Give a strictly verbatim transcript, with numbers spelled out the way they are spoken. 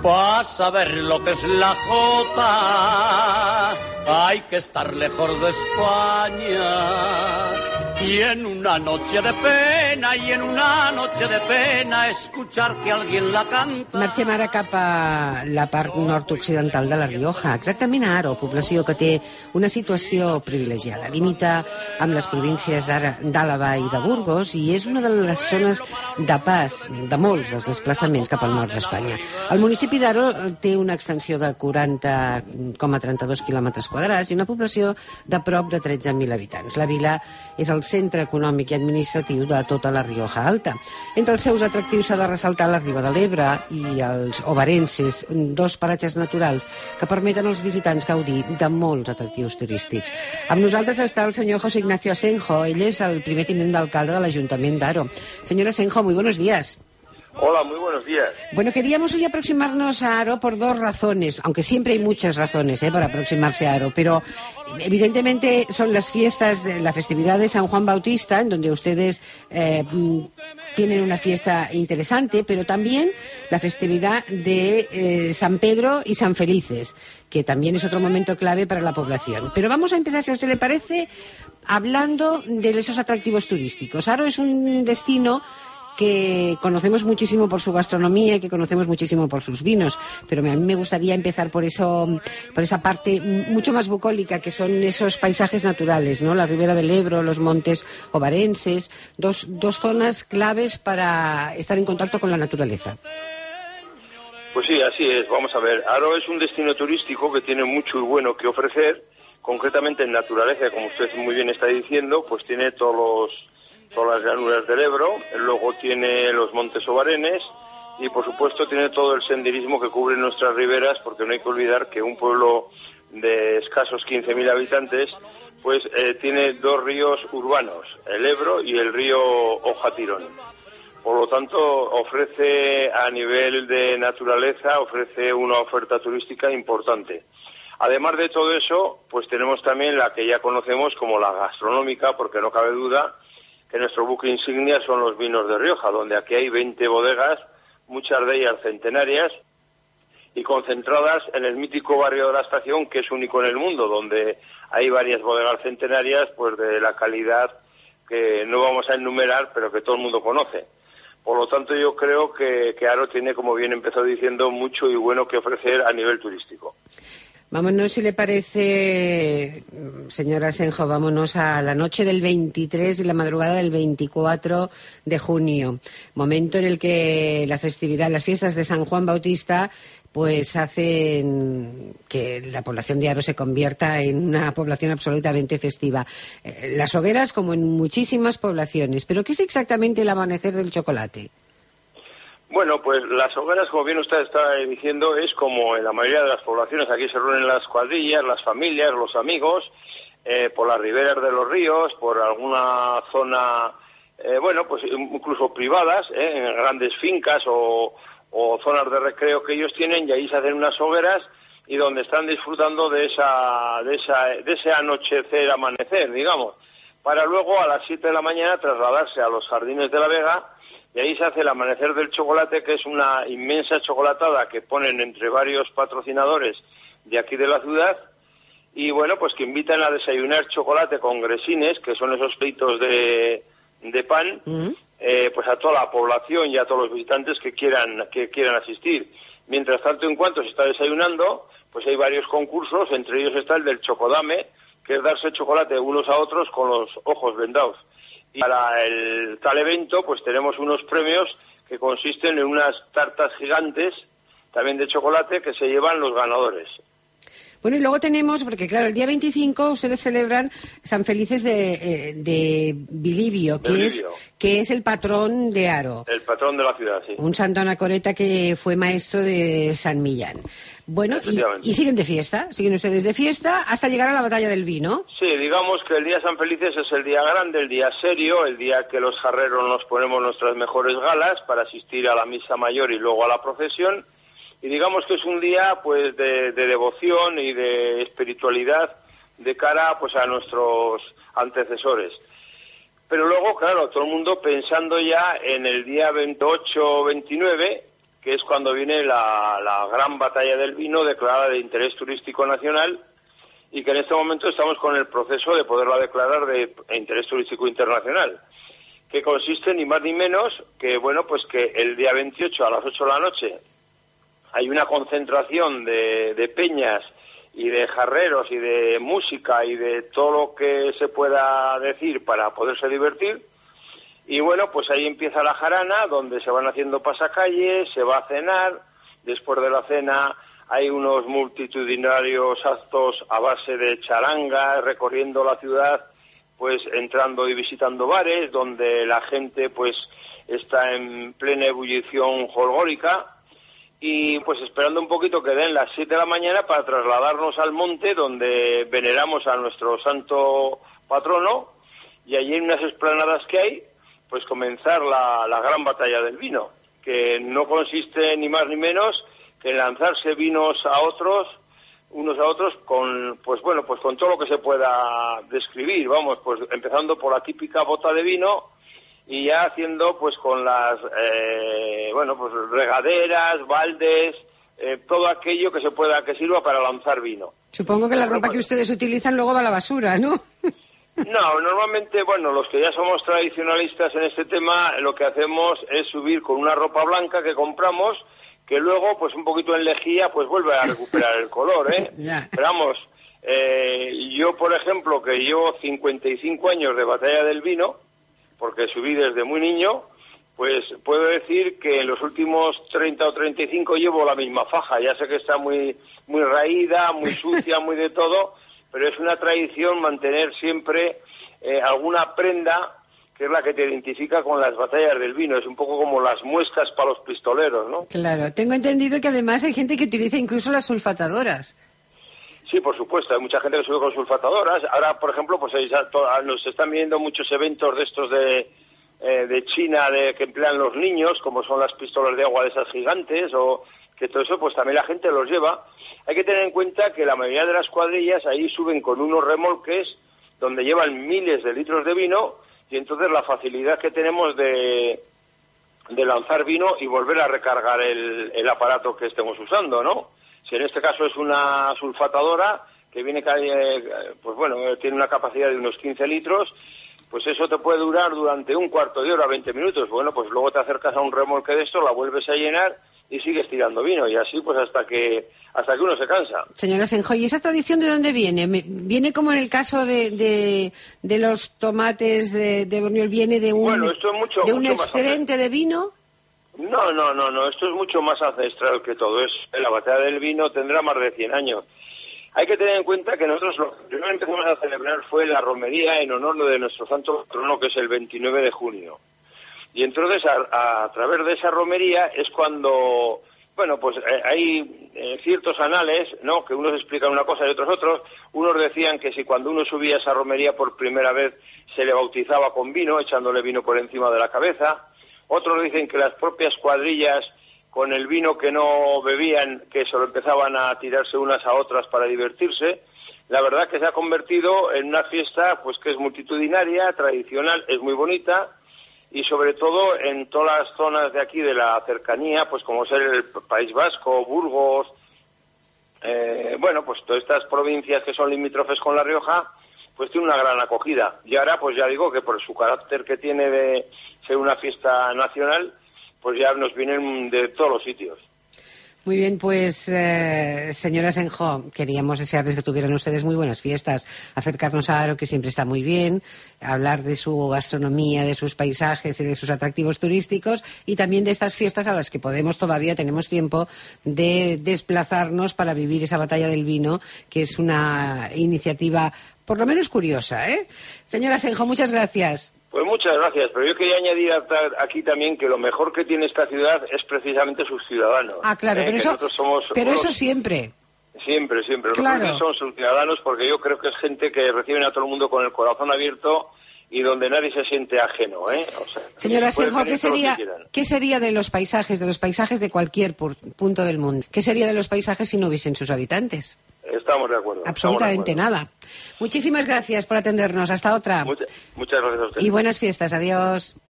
Para saber lo que es la jota hay que estar lejos de España. Y en una noche de pena, i en una noche de pena, escuchar que alguien la canta... Marxem ara cap a la part nord-occidental de la Rioja, exactament a Haro, població que té una situació privilegiada. Limita amb les províncies d'Àlava i de Burgos i és una de les zones de pas de molts dels desplaçaments cap al nord d'Espanya. El municipi d'Haro té una extensió de quaranta coma trenta-dos quilòmetres quadrats i una població de prop de tretze mil habitants. La vila és el centre econòmic i administratiu de tota la Rioja Alta. Entre els seus atractius s'ha de ressaltar la Riba de l'Ebre i els Obarenses, dos paratges naturals que permeten als visitants gaudir de molts atractius turístics. Amb nosaltres està el senyor José Ignacio Asenjo, ell és el primer tinent d'alcalde de l'Ajuntament d'Haro. Señor Asenjo, muy buenos días. Hola, muy buenos días. Bueno, queríamos hoy aproximarnos a Haro por dos razones, aunque siempre hay muchas razones ¿eh? para aproximarse a Haro, pero evidentemente son las fiestas, de la festividad de San Juan Bautista, en donde ustedes eh, tienen una fiesta interesante, pero también la festividad de eh, San Pedro y San Felices, que también es otro momento clave para la población. Pero vamos a empezar, si a usted le parece, hablando de esos atractivos turísticos. Haro es un destino que conocemos muchísimo por su gastronomía y que conocemos muchísimo por sus vinos, pero a mí me gustaría empezar por eso, por esa parte mucho más bucólica, que son esos paisajes naturales, ¿no? La Ribera del Ebro, los montes obarenses, dos, dos zonas claves para estar en contacto con la naturaleza. Pues sí, así es. Vamos a ver, Haro es un destino turístico que tiene mucho y bueno que ofrecer, concretamente en naturaleza, como usted muy bien está diciendo, pues tiene todos los todas las llanuras del Ebro, luego tiene los montes obarenes y por supuesto tiene todo el senderismo que cubre nuestras riberas, porque no hay que olvidar que un pueblo de escasos quince mil habitantes pues eh, tiene dos ríos urbanos, el Ebro y el río Oja-Tirón. Por lo tanto, ofrece a nivel de naturaleza, ofrece una oferta turística importante. Además de todo eso, pues tenemos también la que ya conocemos como la gastronómica, porque no cabe duda que nuestro buque insignia son los vinos de Rioja, donde aquí hay veinte bodegas, muchas de ellas centenarias, y concentradas en el mítico barrio de la Estación, que es único en el mundo, donde hay varias bodegas centenarias pues de la calidad que no vamos a enumerar, pero que todo el mundo conoce. Por lo tanto, yo creo que, que Haro tiene, como bien empezó diciendo, mucho y bueno que ofrecer a nivel turístico. Vámonos, si le parece, señora Asenjo, vámonos a la noche del veintitrés y la madrugada del veinticuatro de junio, momento en el que la festividad, las fiestas de San Juan Bautista, pues hacen que la población de Haro se convierta en una población absolutamente festiva. Las hogueras, como en muchísimas poblaciones, pero ¿qué es exactamente el amanecer del chocolate? Bueno, pues las hogueras, como bien usted está diciendo, es como en la mayoría de las poblaciones. Aquí se reúnen las cuadrillas, las familias, los amigos, eh, por las riberas de los ríos, por alguna zona, eh, bueno, pues incluso privadas, eh, en grandes fincas o, o zonas de recreo que ellos tienen, y ahí se hacen unas hogueras y donde están disfrutando de esa, de esa, de ese anochecer, amanecer, digamos, para luego a las siete de la mañana trasladarse a los Jardines de la Vega. Y ahí se hace el amanecer del chocolate, que es una inmensa chocolatada que ponen entre varios patrocinadores de aquí de la ciudad. Y bueno, pues que invitan a desayunar chocolate con gresines, que son esos pleitos de, de pan, uh-huh. eh, pues a toda la población y a todos los visitantes que quieran, que quieran asistir. Mientras tanto, en cuanto se está desayunando, pues hay varios concursos, entre ellos está el del chocodame, que es darse chocolate unos a otros con los ojos vendados. Y para el tal evento, pues tenemos unos premios que consisten en unas tartas gigantes, también de chocolate, que se llevan los ganadores. Bueno, y luego tenemos, porque claro, el día veinticinco ustedes celebran San Felices de, eh, de Bilibio, que de es que es el patrón de Haro. El patrón de la ciudad, sí. Un santo anacoreta que fue maestro de San Millán. Bueno, y, y siguen de fiesta, siguen ustedes de fiesta hasta llegar a la batalla del vino. Sí, digamos que el día San Felices es el día grande, el día serio, el día que los jarreros nos ponemos nuestras mejores galas para asistir a la misa mayor y luego a la procesión. Y digamos que es un día pues de, de devoción y de espiritualidad de cara pues a nuestros antecesores. Pero luego, claro, todo el mundo pensando ya en el día veintiocho o veintinueve, que es cuando viene la, la gran batalla del vino declarada de interés turístico nacional, y que en este momento estamos con el proceso de poderla declarar de interés turístico internacional, que consiste ni más ni menos que, bueno, pues que el día veintiocho a las ocho de la noche hay una concentración de, de peñas y de jarreros y de música y de todo lo que se pueda decir para poderse divertir. Y bueno, pues ahí empieza la jarana, donde se van haciendo pasacalles, se va a cenar. Después de la cena hay unos multitudinarios actos a base de charanga, recorriendo la ciudad, pues entrando y visitando bares, donde la gente pues está en plena ebullición folclórica, y pues esperando un poquito que den las siete de la mañana para trasladarnos al monte, donde veneramos a nuestro santo patrono, y allí en unas explanadas que hay, pues comenzar la, la gran batalla del vino, que no consiste ni más ni menos que en lanzarse vinos a otros, unos a otros, con, pues bueno, pues con todo lo que se pueda describir, vamos, pues empezando por la típica bota de vino y ya haciendo pues con las, eh, bueno, pues regaderas, baldes, eh, todo aquello que se pueda, que sirva para lanzar vino. Supongo que la ropa que ustedes utilizan luego va a la basura, ¿no? No, normalmente, bueno, los que ya somos tradicionalistas en este tema, lo que hacemos es subir con una ropa blanca que compramos, que luego, pues un poquito en lejía, pues vuelve a recuperar el color, ¿eh? Yeah. Pero vamos, eh, yo, por ejemplo, que llevo cincuenta y cinco años de batalla del vino, porque subí desde muy niño, pues puedo decir que en los últimos treinta o treinta y cinco llevo la misma faja. Ya sé que está muy, muy raída, muy sucia, muy de todo, pero es una tradición mantener siempre eh, alguna prenda que es la que te identifica con las batallas del vino. Es un poco como las muescas para los pistoleros, ¿no? Claro, tengo entendido que además hay gente que utiliza incluso las sulfatadoras. Sí, por supuesto, hay mucha gente que sube con sulfatadoras. Ahora, por ejemplo, pues nos están viendo muchos eventos de estos de, eh, de China de que emplean los niños, como son las pistolas de agua de esas gigantes, o que todo eso, pues también la gente los lleva. Hay que tener en cuenta que la mayoría de las cuadrillas ahí suben con unos remolques donde llevan miles de litros de vino, y entonces la facilidad que tenemos de, de lanzar vino y volver a recargar el, el aparato que estemos usando, ¿no? Si en este caso es una sulfatadora que viene, pues bueno, tiene una capacidad de unos quince litros, pues eso te puede durar durante un cuarto de hora, veinte minutos. Bueno, pues luego te acercas a un remolque de esto, la vuelves a llenar y sigues tirando vino, y así pues hasta que hasta que uno se cansa. Señora Asenjo, ¿y esa tradición de dónde viene? ¿Viene como en el caso de, de, de los tomates de, de Borneol? ¿Viene de un, bueno, esto es mucho, de un mucho excedente de vino? No, no, no, no, esto es mucho más ancestral que todo. Es la batalla del vino tendrá más de cien años. Hay que tener en cuenta que nosotros lo que primero empezamos a celebrar fue la romería en honor de nuestro santo patrono, que es el veintinueve de junio. Y entonces, a, a través de esa romería es cuando, bueno, pues eh, hay eh, ciertos anales, ¿no?, que unos explican una cosa y otros otros. Unos decían que si cuando uno subía a esa romería por primera vez se le bautizaba con vino, echándole vino por encima de la cabeza. Otros dicen que las propias cuadrillas, con el vino que no bebían, que solo empezaban a tirarse unas a otras para divertirse. La verdad que se ha convertido en una fiesta pues que es multitudinaria, tradicional, es muy bonita, y sobre todo en todas las zonas de aquí de la cercanía, pues como ser el País Vasco, Burgos, eh, bueno, pues todas estas provincias que son limítrofes con La Rioja, pues tiene una gran acogida. Y ahora, pues ya digo que por su carácter que tiene de ser una fiesta nacional, pues ya nos vienen de todos los sitios. Muy bien, pues eh, señora Asenjo, queríamos desearles que tuvieran ustedes muy buenas fiestas, acercarnos a Haro, que siempre está muy bien, hablar de su gastronomía, de sus paisajes y de sus atractivos turísticos, y también de estas fiestas a las que podemos todavía, tenemos tiempo de desplazarnos para vivir esa batalla del vino, que es una iniciativa por lo menos curiosa, ¿eh? Señora Asenjo, muchas gracias. Pues muchas gracias, pero yo quería añadir aquí también que lo mejor que tiene esta ciudad es precisamente sus ciudadanos. Ah, claro, ¿eh? pero, eso, nosotros somos pero unos... eso siempre. Siempre, siempre. Claro. Los que son sus ciudadanos, porque yo creo que es gente que reciben a todo el mundo con el corazón abierto y donde nadie se siente ajeno, ¿eh? O sea, señora Asenjo, ¿qué sería, que ¿qué sería de los paisajes, de los paisajes de cualquier punto del mundo? ¿Qué sería de los paisajes si no hubiesen sus habitantes? Estamos de acuerdo. Absolutamente de acuerdo. Nada. Muchísimas gracias por atendernos. Hasta otra. Muchas, muchas gracias a usted. Y buenas fiestas. Adiós.